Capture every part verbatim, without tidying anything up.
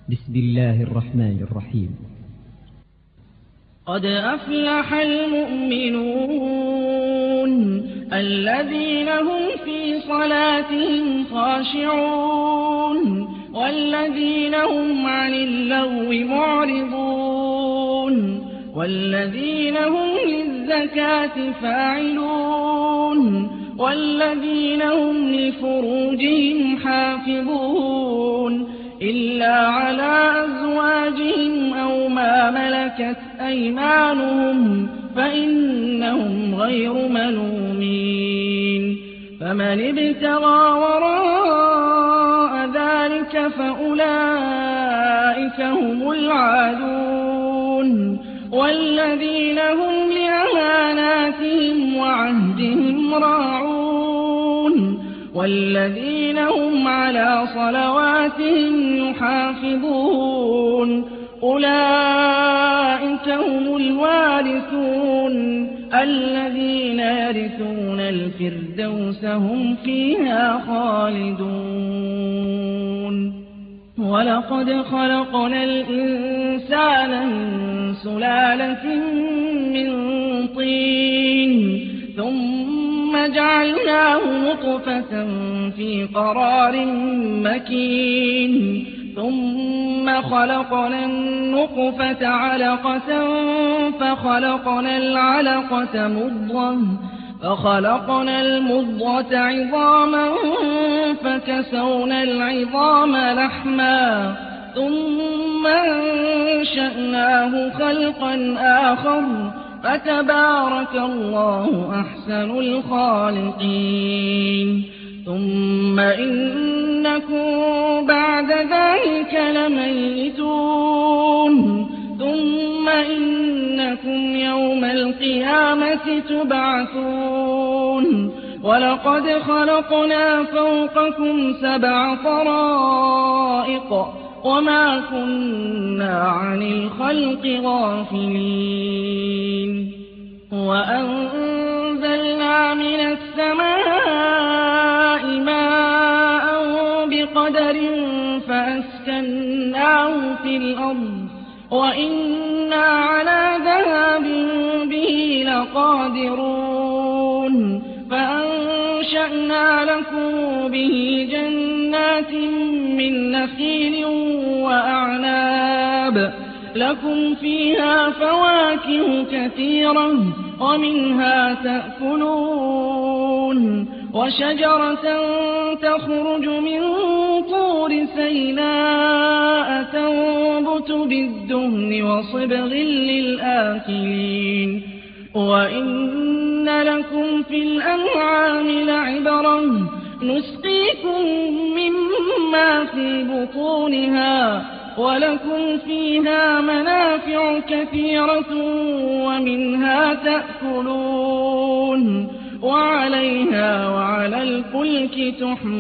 بسم الله الرحمن الرحيم. قد أفلح المؤمنون الذين هم في صلاتهم خاشعون والذين هم عن اللغو معرضون والذين هم للزكاة فاعلون والذين هم لفروجهم حافظون إلا على أزواجهم أو ما ملكت أيمانهم فإنهم غير ملومين. فمن ابتغى وراء ذلك فأولئك هم العادون والذين هم لأماناتهم وعهدهم راعون والذين هم على صلواتهم يحافظون أولئك هم الوارثون الذين يرثون الفردوس هم فيها خالدون. ولقد خلقنا الإنسان من سلالة من طين ثم جعلناه نطفة في قرار مكين ثم خلقنا النطفة علقة فخلقنا العلقة مضغة فخلقنا المضغة عظاما فكسونا العظام لحما ثم أنشأناه خلقا آخر فتبارك الله أحسن الخالقين. ثم إنكم بعد ذلك لميتون ثم إنكم يوم القيامة تبعثون. ولقد خلقنا فوقكم سبع طرائق وما كنا عن الخلق غافلين. وأنزلنا من السماء ماء بقدر فأسكناه في الأرض وإنا على ذهاب به لقادرون. فأنشأنا لكم به جنات من نخيل وأعناب لكم فيها فواكه كثيرة ومنها تأكلون وشجرة تخرج من طور سيناء تنبت بالدهن وصبغ للآكلين. وإن لكم في الأنعام لعبرة نسقيكم مما في بطونها ولكم فيها منافع كثيرة ومنها تأكلون وعليها وعلى الفلك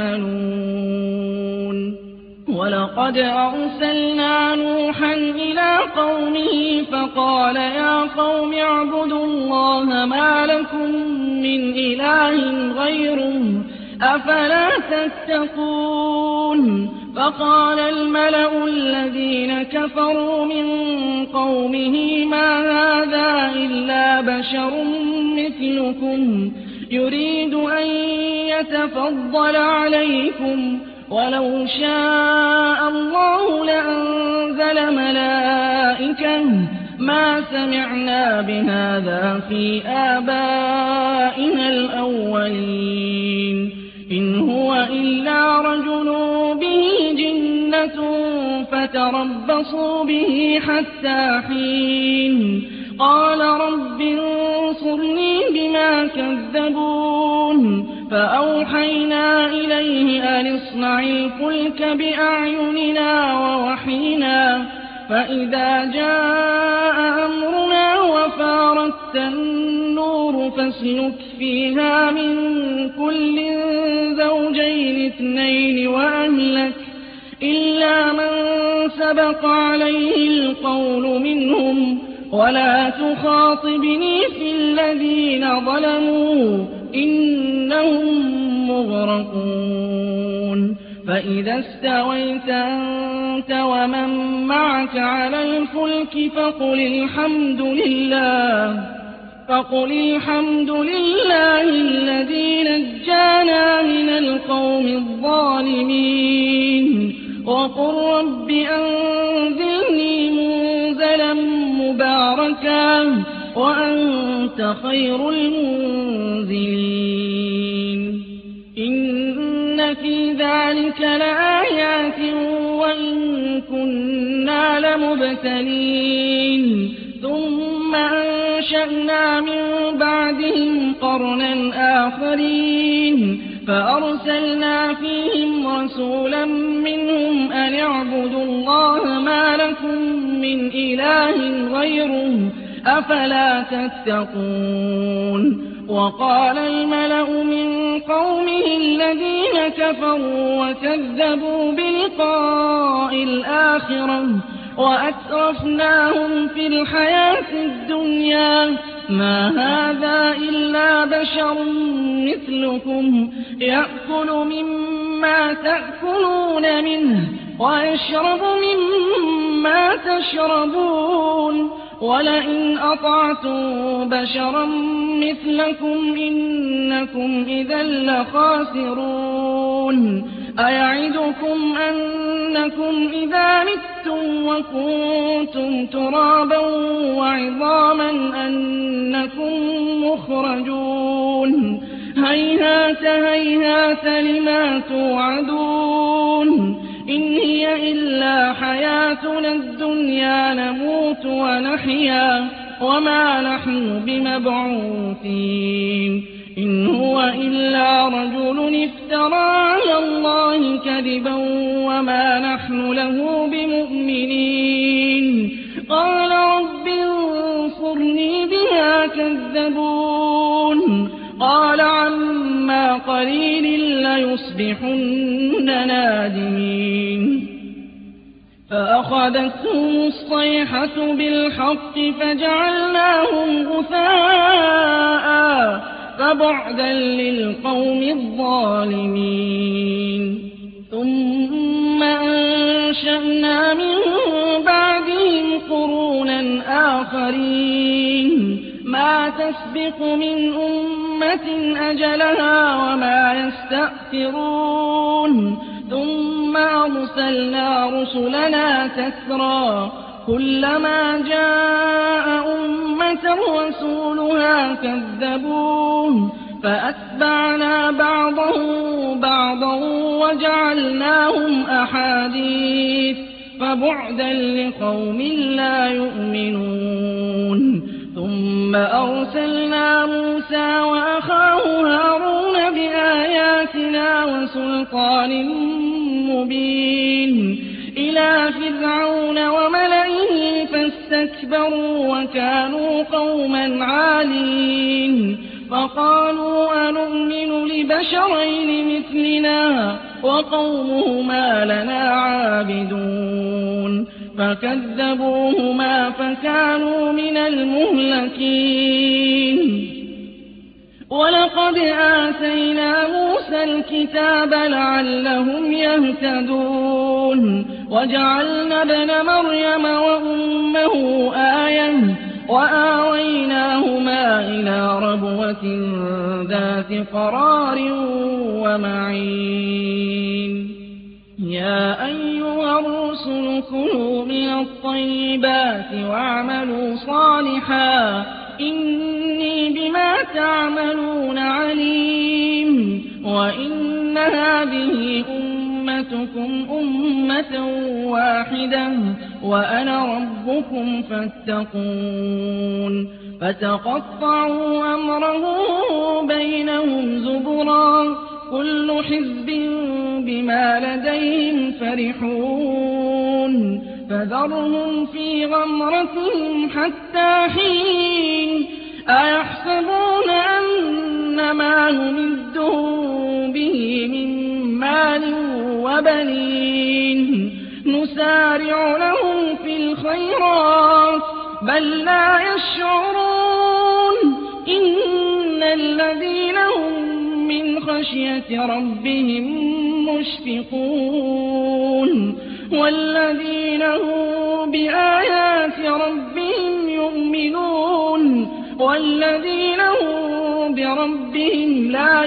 تحملون. ولقد أرسلنا نوحا إلى قومه فقال يا قوم اعبدوا الله ما لكم من إله غيره أفلا تتقون. فقال الملأ الذين كفروا من قومه ما هذا إلا بشر مثلكم يريد أن يتفضل عليكم ولو شاء الله لأنزل ملائكة ما سمعنا بهذا في آبائنا الأولين إن هو إلا رجل به جنة فتربصوا به حتى حين. قال رب انصرني بما كذبون. فأوحينا إليه أن اصنع الفلك بأعيننا ووحينا فإذا جاء أمرنا وفارت النور فاسلك فيها من كل زوجين اثنين وأهلك إلا من سبق عليه القول منهم ولا تخاطبني في الذين ظلموا إنهم مغرقون. فإذا استويت أنت ومن معك على الفلك فقل الحمد لله فقل الحمد لله الذي نجانا من القوم الظالمين وقل رب أنزلني منزلا مباركا وأنت خير المنزلين إن في ذلك لآيات وإن كنا لمبتلين ثم أنشأنا من بعدهم قرنا آخرين فأرسلنا فيهم رسولا منهم أن اعبدوا الله ما لكم من إله غيره أفلا تتقون وقال الملأ من قومه الذين كفروا وكذبوا بلقاء الآخرة وأترفناهم في الحياة الدنيا ما هذا إلا بشر مثلكم يأكل مما تأكلون منه ويشرب مما تشربون ولئن أطعتم بشرا مثلكم إنكم إذا لخاسرون أيعدكم أنكم إذا متم وكنتم ترابا وعظاما أنكم مخرجون هيهات هيهات لما توعدون إن هي إلا حياتنا الدنيا نموت ونحيا وما نحن بمبعوثين إن هو إلا رجل افترى على الله كذبا وما نحن له بمؤمنين قال رب انصرني بما كذبون قال عما قليل ليصبحن نادمين فأخذتهم الصيحة بالحق فجعلناهم غثاء فبعدا للقوم الظالمين ثم أنشأنا من بعدهم قرونا آخرين ما تسبق من أمة أجلها وما يستأخرون ثم أرسلنا رسلنا تترى كلما جاء أمة رسولها كذبوه فأتبعنا بعضهم بعضا وجعلناهم أحاديث فبعدا لقوم لا يؤمنون ثم أرسلنا موسى وأخاه هارون بآياتنا وسلطان مبين إلى فرعون وملئه فاستكبروا وكانوا قوما عالين فقالوا أنؤمن لبشرين مثلنا وقومهما لنا عابدون فكذبوهما فكانوا من المهلكين ولقد آتينا موسى الكتاب لعلهم يهتدون وجعلنا ابن مريم وأمه آية وآويناهما إلى ربوة ذات قرار ومعين يا أيها الرسل كلوا من الطيبات واعملوا صالحا إني بما تعملون عليم وإن هذه أمتكم أمة واحدة وأنا ربكم فاتقون فتقطعوا أمرهم بينهم زبرا كل حزب بما لديهم فرحون فذرهم في غمرتهم حتى حين أيحسبون أن ما نمدهم به من مال وبنين نسارع لهم في الخيرات بل لا يشعرون إن الذين هم من خشية ربهم مشفقون والذين هم بآيات ربهم يؤمنون والذين هم بربهم لا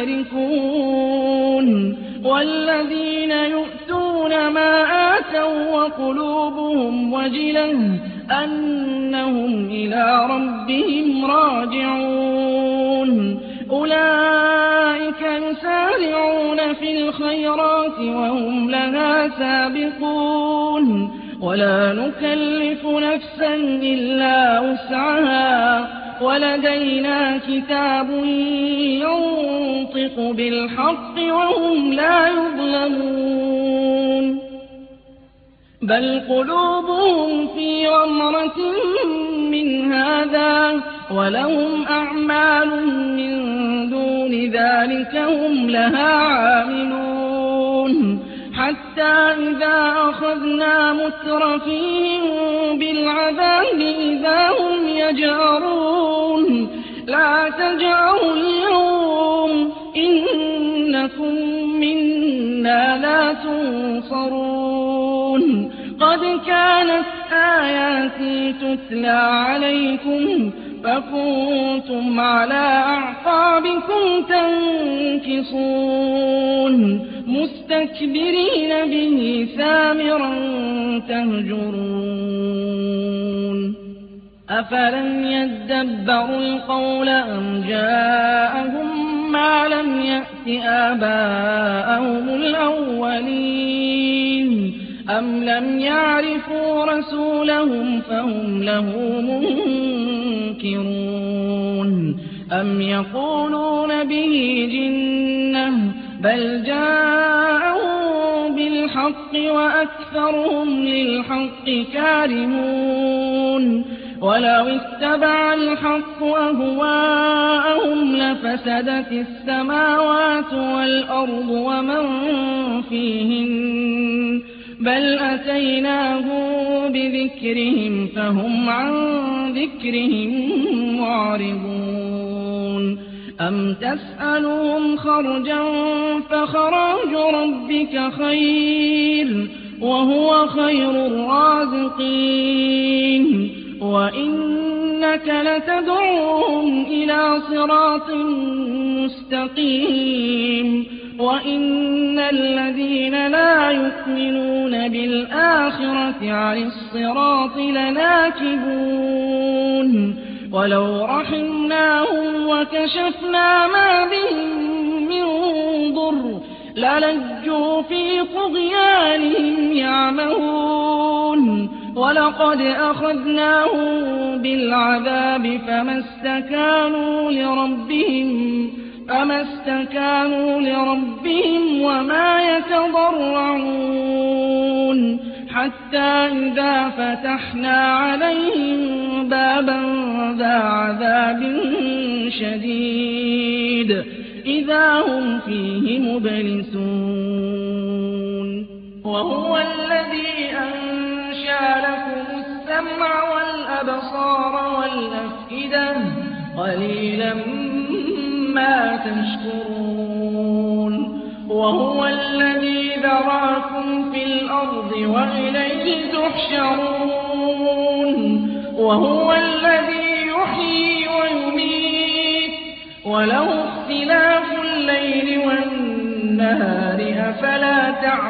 يشركون والذين يؤتون ما آتوا وقلوبهم وجلة أنهم إلى ربهم راجعون أولئك يسارعون في الخيرات وهم لها سابقون ولا نكلف نفسا إلا وسعها ولدينا كتاب ينطق بالحق وهم لا يظلمون بل قلوبهم في غمرة من هذا ولهم أعمال من دون ذلك هم لها عاملون حتى إذا أخذنا مترفيهم بالعذاب إذا هم يجأرون لا تجأروا اليوم إنكم منا لا تنصرون قد كانت آياتي تتلى عليكم فكنتم على أعقابكم تنكصون مستكبرين به سامرا تهجرون أفلم يدبروا القول أم جاءهم ما لم يأت آباءهم الأولين أم لم يعرفوا رسولهم فهم له منكرون أم يقولون به جنة بل جاءهم بالحق وأكثرهم للحق كارهون ولو اتبع الحق أهواءهم لفسدت السماوات والأرض ومن فيهن بل أتيناهم بذكرهم فهم عن ذكرهم معرضون أم تسألهم خرجا فخراج ربك خير وهو خير الرازقين وإنك لتدعوهم إلى صراط مستقيم وإن الذين لا يؤمنون بالآخرة عن الصراط لناكبون ولو رحمناهم وكشفنا ما بهم من ضر للجوا في طغيانهم يعمهون ولقد أخذناهم بالعذاب فما استكانوا لربهم فما استكانوا لربهم وما يتضرعون حتى إذا فتحنا عليهم بابا ذا عذاب شديد إذا هم فيه مبلسون وهو الذي أنشأ لكم السمع والأبصار والأفئدة قليلا ما تشكرون وهو الذي ذراكم في الأرض وإليه تحشرون وهو الذي يحيي ويميت وله اختلاف الليل والنهار أفلا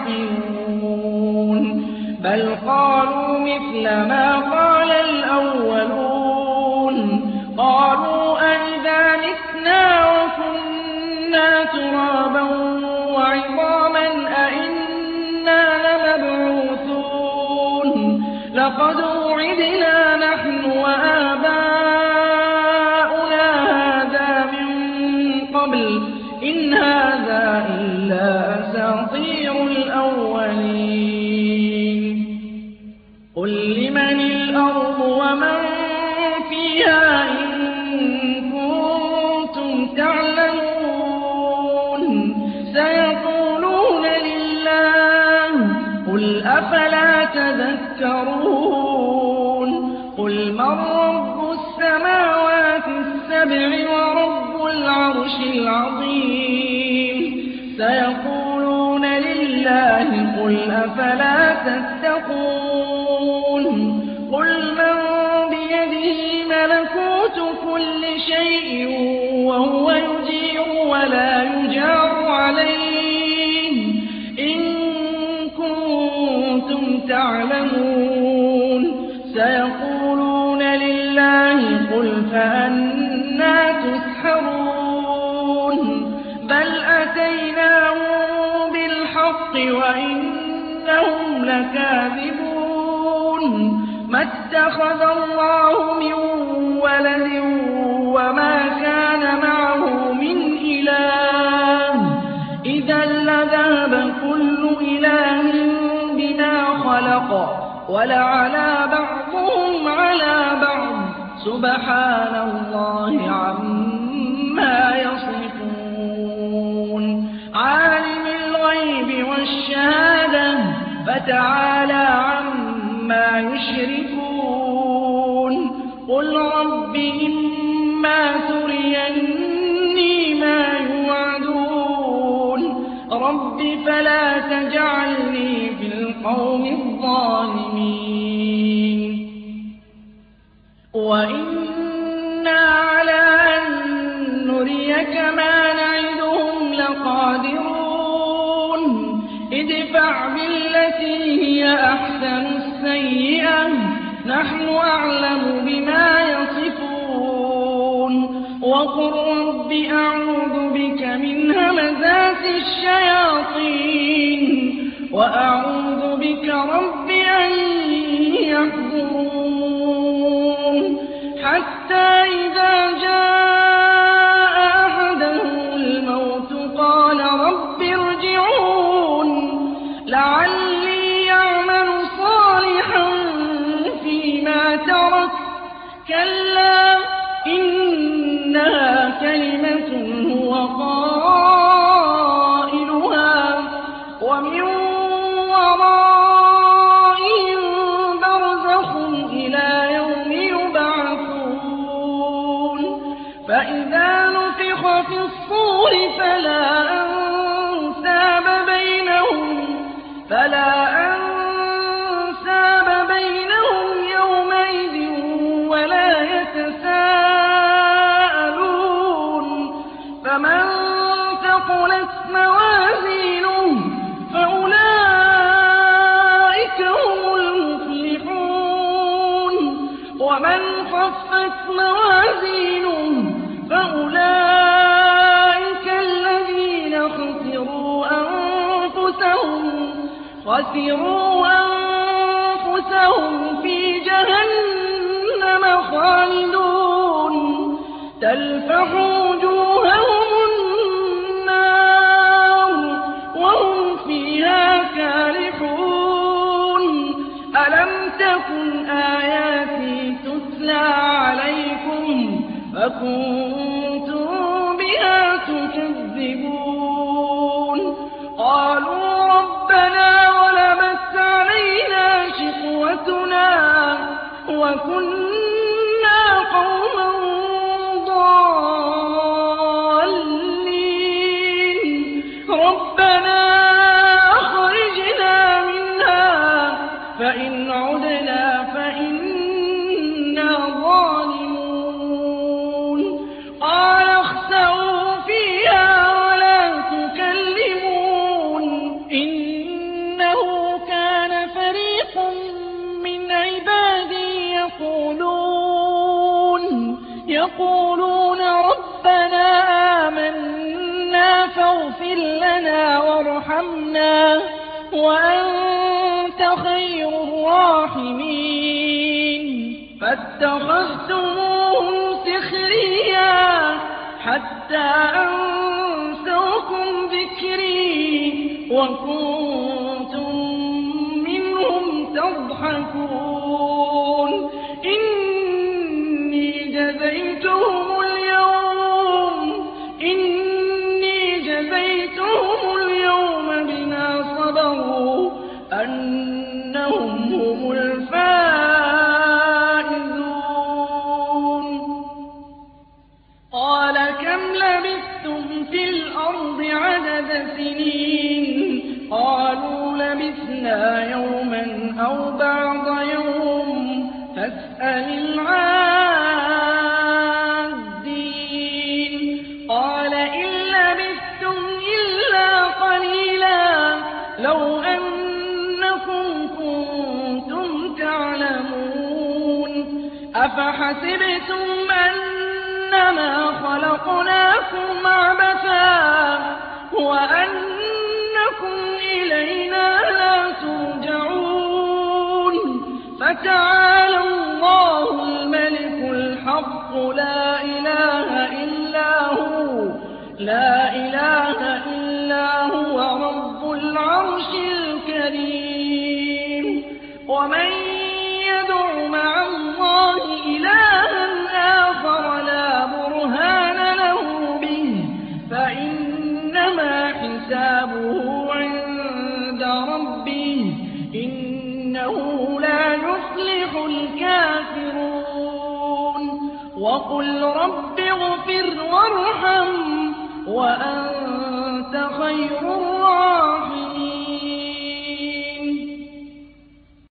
تعقلون بل قالوا مثل ما قال الأولون قالوا أئذا متنا وكنا ترابا وعظاما أئنا لمبعوثون لقد وعدنا نحن وآباؤنا هذا من قبل إن هذا إلا أساطير الأولين قل لمن الأرض ومن فيها إن كنتم تعلمون سيقولون لله قل أفلا تذكرون قل من رب السماوات السبع ورب العرش العظيم سيقولون لله قل قُلْ أَفَلَا تَتَّقُونَ قُلْ مَن بِيَدِهِ مَلَكُوتُ كُلِّ شَيْءٍ وَهُوَ يُجِيرُ وَلَا يُجَارُ عَلَيْهِ إِن كُنتُمْ تَعْلَمُونَ سَيَقُولُونَ لِلَّهِ قُلْ فَأَنَّىٰ تُسْحَرُونَ بَلْ أَتَيْنَاهُم بِالْحَقِّ وَإِنَّهُمْ لَكَاذِبُونَ مَا اتَّخَذَ اللَّهُ مِن وَلَدٍ وَمَا كَانَ مَعَهُ مِنْ إِلَٰهٍ إِذًا لَّذَهَبَ كُلُّ إِلَٰهٍ بِمَا خَلَقَ وَلَعَلَا بَعْضُهُمْ عَلَىٰ بَعْضٍ سُبْحَانَ اللَّهِ عَمَّا يَصِفُونَ عَالِمِ الْغَيْبِ وَالشَّهَادَةِ فَتَعَالَىٰ عَمَّا يُشْرِكُونَ قُلْ رَبِّ إِمَّا تُرِيَنِّي مَا يُوعَدُونَ رَبِّ فَلَا تَجْعَلْنِي فِي الْقَوْمِ الظَّالِمِينَ وَإِنَّا عَلَىٰ أَن نُّرِيَكَ مَا نَعِدُهُمْ لَقَادِرُونَ ادْفَعْ بِالَّتِي هِيَ أَحْسَنُ السَّيِّئَةَ نَحْنُ أَعْلَمُ بِمَا يَصِفُونَ وَقُل رَّبِّ أَعُوذُ بِكَ مِنْ هَمَزَاتِ الشَّيَاطِينِ وَأَعُوذُ بِكَ رَبِّ أَن يَحْضُرُونِ حَتَّىٰ إِذَا جَاءَ أَحَدَهُمُ الْمَوْتُ قَالَ رَبِّ ارْجِعُونِ لَعَلِّي أَعْمَلُ صَالِحًا فِيمَا تَرَكْتُ كَلَّا إِنَّهَا كَلِمَةٌ هُوَ قَائِلُهَا وَمِن وَرَائِهِم بَرْزَخٌ إِلَىٰ يَوْمِ يُبْعَثُونَ فَإِذَا نُفِخَ فِي الصُّورِ فَلَا أَنسَابَ بَيْنَهُمْ فَلَا أَنسَابَ بَيْنَهُمْ يَوْمَئِذٍ وَلَا يَتَسَاءَلُونَ فَمَن ثَقُلَتْ مَوَازِينُهُ فَأُولَٰئِكَ هُمُ الْمُفْلِحُونَ وَمَنْ خَفَّتْ مَوَازِينُهُ فَأُولَٰئِكَ الَّذِينَ خَسِرُوا أَنفُسَهُمْ خَسِرُوا أَنفُسَهُمْ فِي جَهَنَّمَ خَالِدُونَ تَلْفَحُ وُجُوهَهُمُ النَّارُ وَهُمْ فِيهَا كَالِحُونَ أَلَمْ تَكُنْ آيَاتِي تُتْلَىٰ عَلَيْكُمْ فَكُنتُم بِهَا تُكَذِّبُونَ قَالُوا رَبَّنَا غَلَبَتْ عَلَيْنَا شِقْوَتُنَا وَكُنَّا قَوْمًا ضَالِّينَ رَبَّنَا أَخْرِجْنَا مِنْهَا فَإِنْ عُدْنَا فَإِنَّا ظَالِمُونَ قَالَ اخْسَئُوا فِيهَا وَلَا تُكَلِّمُونِ إِنَّهُ كَانَ فَرِيقٌ مِّنْ عِبَادِي يَقُولُونَ يَقُولُونَ رَبَّنَا آمَنَّا فَاغْفِرْ لَنَا وَارْحَمْنَا وَأَنتَ خَيْرُ الرَّاحِمِينَ فَاتَّخَذْتُمُوهُمْ سِخْرِيًّا حَتَّىٰ أَنسَوْكُمْ ذِكْرِي وَكُنتُم مِّنْهُمْ تَضْحَكُونَ إِنِّي جَزَيْتُهُمُ الْيَوْمَ إِنِّي جَزَيْتُهُمُ الْيَوْمَ بِمَا صَبَرُوا أَنَّهُمْ هُمُ الْفَائِزُونَ قَالَ كَمْ لَبِثْتُمْ فِي الْأَرْضِ عَدَدَ سِنِينَ قَالُوا لَبِثْنَا بعض يوم فاسأل العادين قال إن لبثتم إلا قليلا لو أنكم كنتم تعلمون أفحسبتم أنما خلقناكم عبثا وأنكم إلينا لا ترجعون فتعالى الله الملك الحق لا إله إلا هو لا إله إلا هو رب العرش الكريم ومن يدع مع الله إلها آخر لا برهان له به فإنما حسابه عند ربه إنه لا يفلح الكافرون وقل رب اغفر وارحم وأنت خير